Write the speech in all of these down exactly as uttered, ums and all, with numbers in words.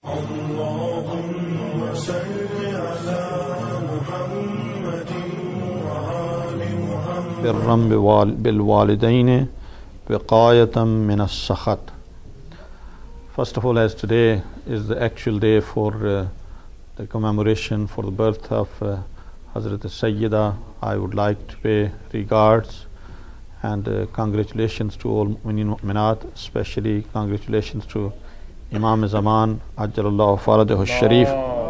اللهم صل على محمد وآل محمد برا بالوالدين وقاية من السخط. First of all, as today is the actual day for uh, the commemoration for the birth of uh, Hazrat Sayyida, I would like to pay regards and uh, congratulations to all Mu'mineen Mu'minat, especially congratulations to Imam Zaman Ajjalallahu Farajahu Sharif.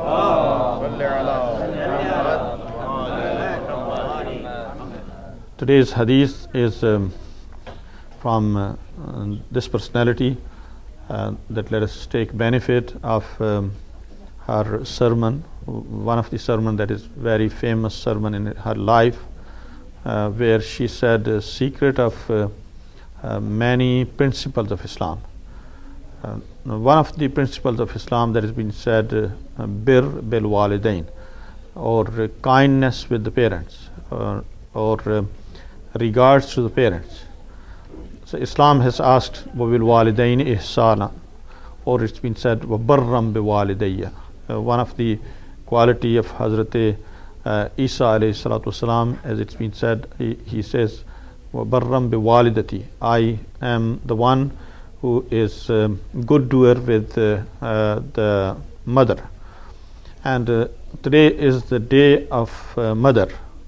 Today's hadith is um, from uh, uh, this personality uh, that let us take benefit of um, her sermon, one of the sermon that is very famous sermon in her life, uh, where she said the secret of uh, uh, many principles of Islam. Uh, one of the principles of Islam that has been said, uh, bir bil walidain, or uh, kindness with the parents, or, or uh, regards to the parents. So Islam has asked wa bil walidain ihsana, or it's been said wa barram bi walidayya. Uh, one of the quality of Hazrat uh, Isa alayhi salatu wasalam, as it's been said, he, he says wa barram bi walidati, I am the one who is um, good doer with uh, uh, the mother. And uh, today is the day of uh, mother,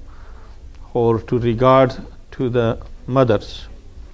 or to regard to the mothers.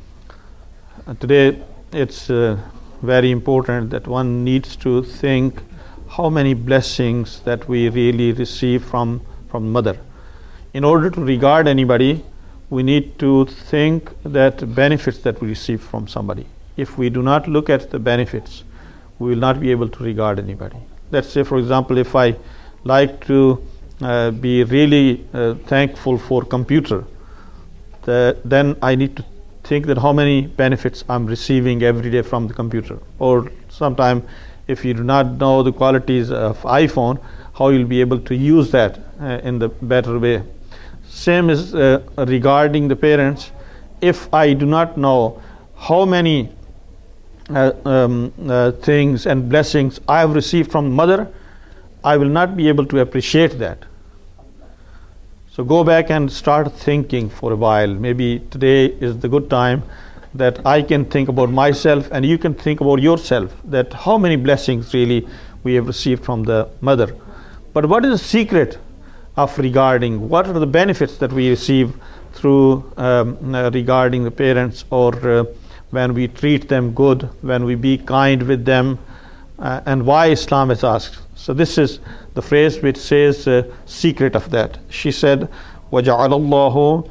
Uh, today it's uh, very important that one needs to think how many blessings that we really receive from from mother. In order to regard anybody, we need to think that benefits that we receive from somebody. If we do not look at the benefits, we will not be able to regard anybody. Let's say, for example, if I like to uh, be really uh, thankful for computer, the, then I need to think that how many benefits I'm receiving every day from the computer. Or sometime, if you do not know the qualities of iPhone, how you'll be able to use that uh, in the better way. Same is uh, regarding the parents. If I do not know how many uh, um, uh, things and blessings I have received from mother, I will not be able to appreciate that. So go back and start thinking for a while. Maybe today is the good time that I can think about myself and you can think about yourself, that how many blessings really we have received from the mother. But what is the secret of regarding? What are the benefits that we receive through um, uh, regarding the parents, or uh, when we treat them good, when we be kind with them, uh, and why Islam has asked? So this is the phrase which says uh, secret of that. She said, وَجَعَلَ اللَّهُ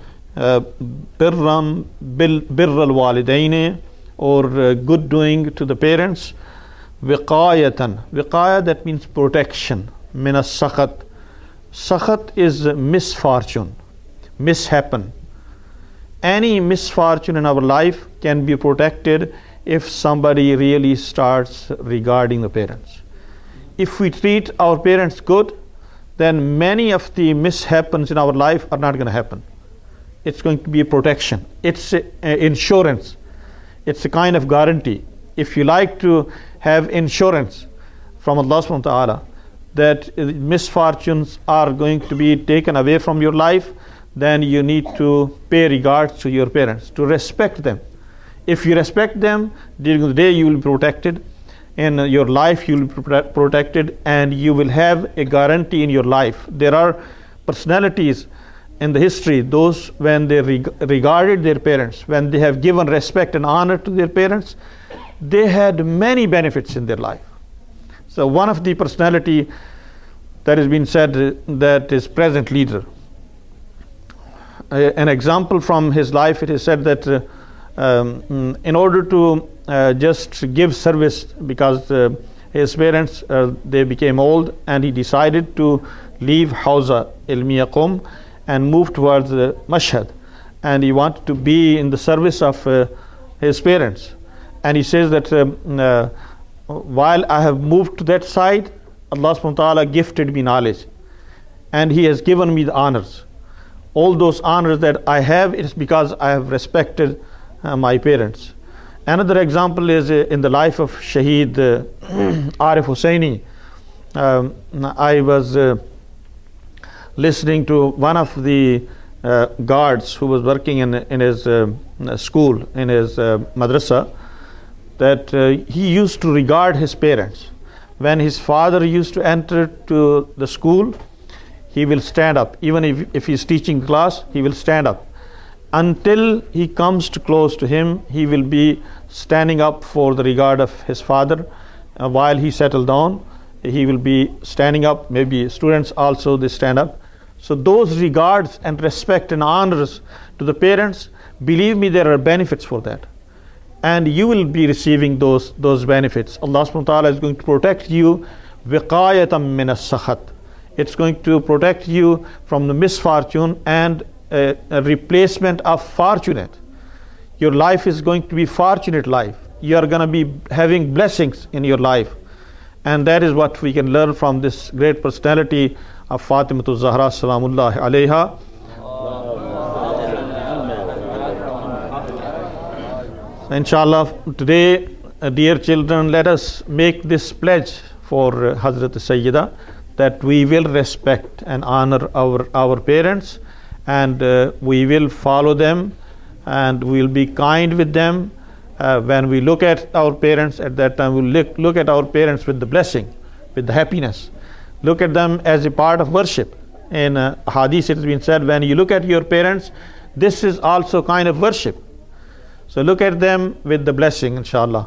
birram bil birral walidain, or uh, good doing to the parents, wiqayatan. Wiqaya, that means protection. Min as-sakhat. Sakhat is misfortune, mishappen. Any misfortune in our life can be protected if somebody really starts regarding the parents. If we treat our parents good, then many of the mishaps in our life are not going to happen. It's going to be a protection. It's a, a insurance. It's a kind of guarantee. If you like to have insurance from Allah subhanahu wa ta'ala that misfortunes are going to be taken away from your life, then you need to pay regards to your parents, to respect them. If you respect them, during the day you will be protected. In your life you will be protected, and you will have a guarantee in your life. There are personalities in the history, those when they reg- regarded their parents, when they have given respect and honor to their parents, they had many benefits in their life. So one of the personality that has been said uh, that is present leader. Uh, an example from his life, it is said that uh, um, in order to uh, just give service, because uh, his parents, uh, they became old, and he decided to leave Hawza Ilmiya Qum and move towards uh, Mashhad, and he wanted to be in the service of uh, his parents. And he says that um, uh, while I have moved to that side, Allah subhanahu wa ta'ala gifted me knowledge, and He has given me the honors. All those honors that I have, it is because I have respected uh, my parents. Another example is uh, in the life of Shaheed uh, Arif Hussaini. Um, I was uh, listening to one of the uh, guards who was working in, in his uh, school, in his uh, madrasa, that uh, he used to regard his parents. When his father used to enter to the school, he will stand up. Even if, if he's teaching class, he will stand up. Until he comes to close to him, he will be standing up for the regard of his father. Uh, while he settled down, he will be standing up. Maybe students also, they stand up. So those regards and respect and honors to the parents, believe me, there are benefits for that. And you will be receiving those, those benefits. Allah subhanahu wa ta'ala is going to protect you wiqayatan min as-sakhat. It's going to protect you from the misfortune and a, a replacement of fortunate. Your life is going to be fortunate life. You are going to be having blessings in your life. And that is what we can learn from this great personality of Fatimatu Zahra Salamullahi alayha. So inshallah, today, uh, dear children, let us make this pledge for uh, Hazrat Sayyida, that we will respect and honor our, our parents, and uh, we will follow them, and we will be kind with them. Uh, when we look at our parents, at that time we will look, look at our parents with the blessing, with the happiness. Look at them as a part of worship. In uh, hadith it has been said, when you look at your parents, this is also kind of worship. So look at them with the blessing, inshallah.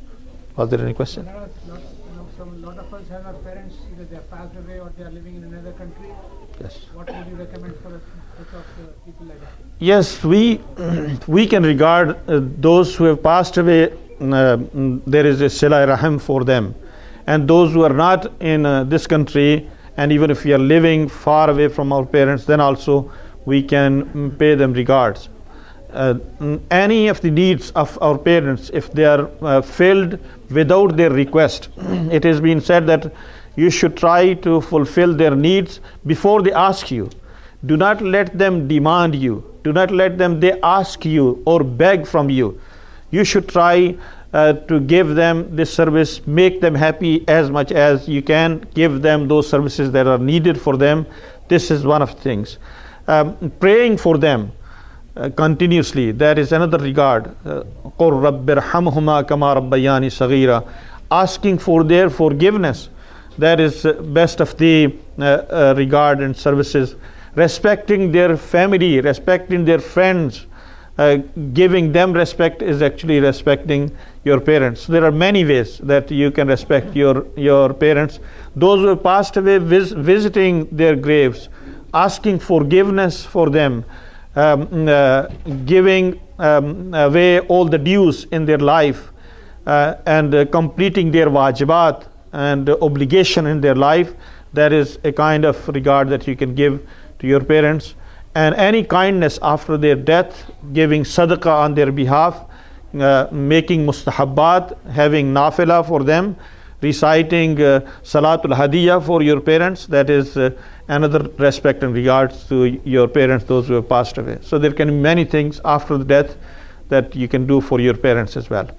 Was there any question? There are lots, you know, some, lot of us have our parents, either they are passed away or they are living in another country. Yes. What would you recommend for us of uh, people like that? Yes, we we can regard uh, those who have passed away. Uh, there is a sila rahim for them, and those who are not in uh, this country, and even if we are living far away from our parents, then also we can pay them regards. Uh, any of the needs of our parents, if they are uh, filled without their request, it has been said that you should try to fulfill their needs before they ask you. Do not let them demand you. Do not let them they ask you or beg from you. You should try uh, to give them this service, make them happy as much as you can, give them those services that are needed for them. This is one of the things. Um, praying for them uh, continuously, that is another regard. قُلْ رَبِّ ارْحَمْهُمَا كَمَا رَبَّيَانِي صَغِيرًا. Asking for their forgiveness, that is uh, best of the uh, uh, regard and services. Respecting their family, respecting their friends, uh, giving them respect is actually respecting your parents. So there are many ways that you can respect your, your parents. Those who have passed away, vis visiting their graves, asking forgiveness for them, um, uh, giving um, away all the dues in their life, uh, and uh, completing their wajibat and uh, obligation in their life. That is a kind of regard that you can give to your parents. And any kindness after their death, giving sadaqah on their behalf, uh, making mustahabbat, having nafila for them, reciting uh, salatul hadiyah for your parents, that is uh, another respect and regards to your parents, those who have passed away. So there can be many things after the death that you can do for your parents as well.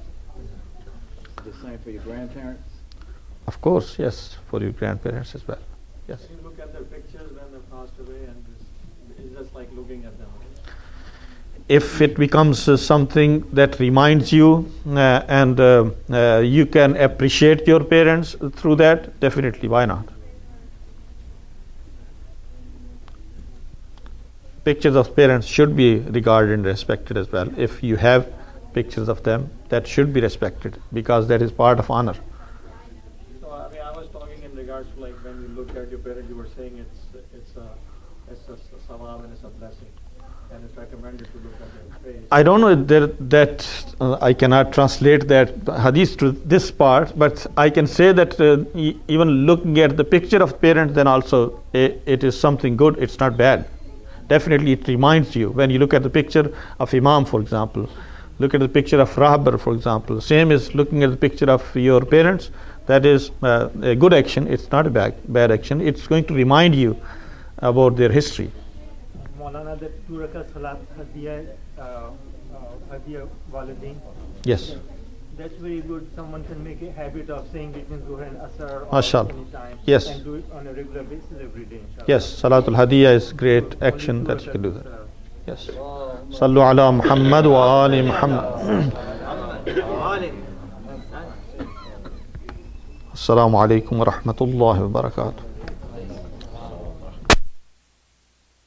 The same for your grandparents? Of course, yes, for your grandparents as well. Yes. You look at their pictures when they passed away, and it's, it's just like looking at them. If it becomes uh, something that reminds you uh, and uh, uh, you can appreciate your parents through that, definitely, why not? Pictures of parents should be regarded and respected as well. If you have pictures of them, that should be respected, because that is part of honor. So I mean, I was talking in regards to like when you look at your parents, you were saying it's it's a it's a sawab and it's a blessing, and it's recommended to look at their face. I don't know there, that uh, I cannot translate that hadith to this part, but I can say that uh, e even looking at the picture of parents, then also it, it is something good. It's not bad. Definitely, it reminds you when you look at the picture of Imam, for example. Look at the picture of Rahbar, for example. Same as looking at the picture of your parents. That is uh, a good action. It's not a bad, bad action. It's going to remind you about their history. Maulana, the two rakat salat hadiya, uh, hadiya walidain, Yes. That's very good. Someone can make a habit of saying between Zuhr and Asr or Mashallah. any time. Yes. And do it on a regular basis every day. Inshallah. Yes, Salatul Hadiyah is great action Only that two you can do rakats, that. uh, Yes. Sallu ala Muhammad wa ali Muhammad. Assalamu alaikum wa rahmatullahi wa barakatuh.